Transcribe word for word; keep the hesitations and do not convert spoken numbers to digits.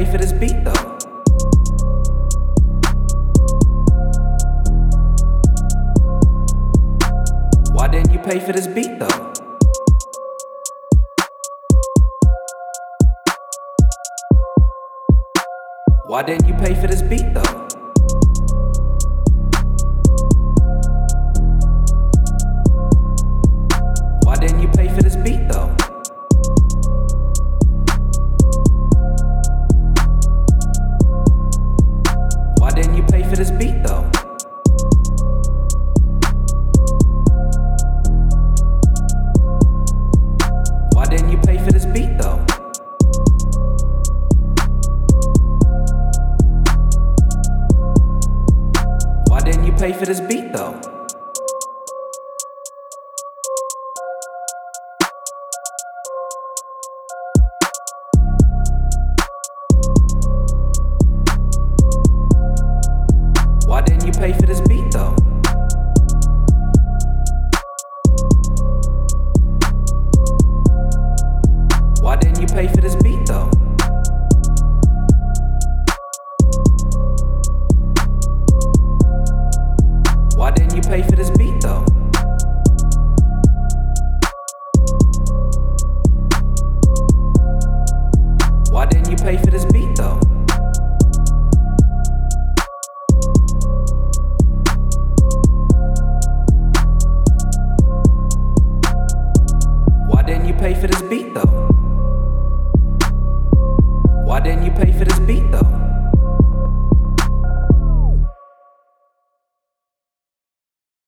for this beat though? Why didn't you pay for this beat though? Why didn't you pay for this beat though? Why didn't you pay for this beat though? Why didn't you pay for this beat though? Why didn't you pay for this beat though? Why didn't you pay for this beat though? Why didn't you pay for this beat though? Why didn't you pay for this beat though? Why didn't you pay for this beat though? Why didn't you pay for this beat though? Why didn't you pay for this beat though? Why didn't you pay for this beat though?